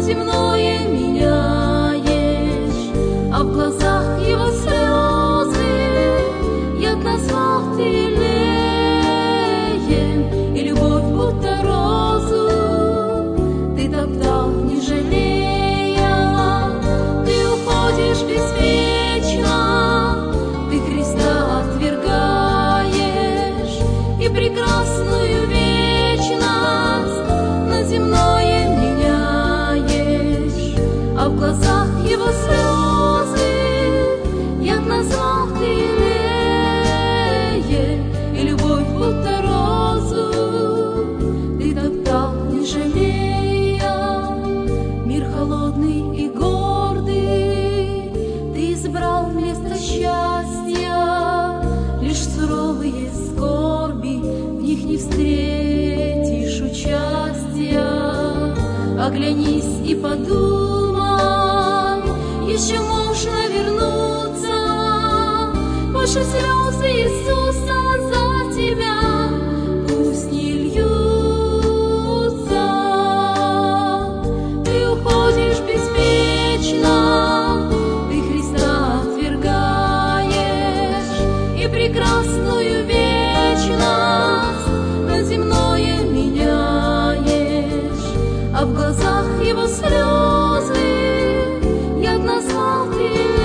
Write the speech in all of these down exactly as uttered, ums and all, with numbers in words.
земное меняешь, а в глазах его слезы яд назвал ты елеем, и любовь будто розу ты топтал, не жалея. Ты уходишь беспечно, ты Христа отвергаешь, и прекрасную вечность на земное меняешь, а в глазах его слезы яд назвал ты елеем, и любовь будто розу ты топтал, не жалея. Мир холодный и гордый ты избрал вместо счастья, лишь суровые скорби, в них не встретишь участия. Оглянись и подумай, еще можно вернуться. Больше слез Иисуса за тебя пусть не льются. Ты уходишь беспечно, ты Христа отвергаешь, и прекрасную вечность на земное меняешь, а в глазах его слезы яд назвал ты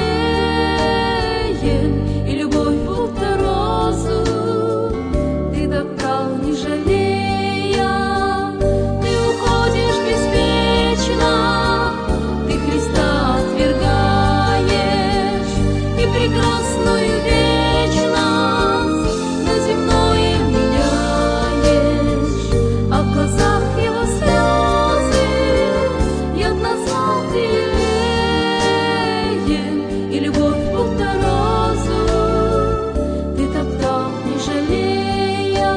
елеем, и любовь будто розу ты топтал, не жалея. Ты уходишь беспечно, ты Христа отвергаешь, и прекрасную вечность на земное меняешь, а в глазах его слезы яд назвал ты елеем, и любовь будто розу ты топтал, не жалея.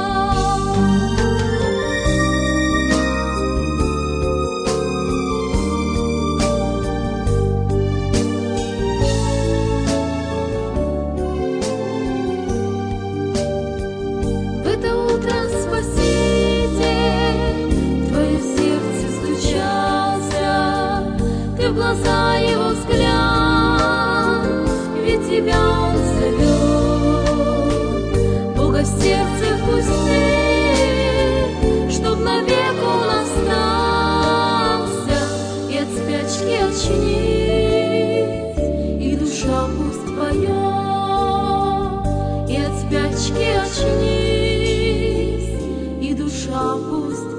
В это утро Спаситель в твое сердце стучался, ты в глаза его взглянь, ведь тебя он зовет. Бога в сердце впусти, чтоб навек он остался, и от спячки очнись, и душа пусть поет, и от спячки очнись, и душа пусть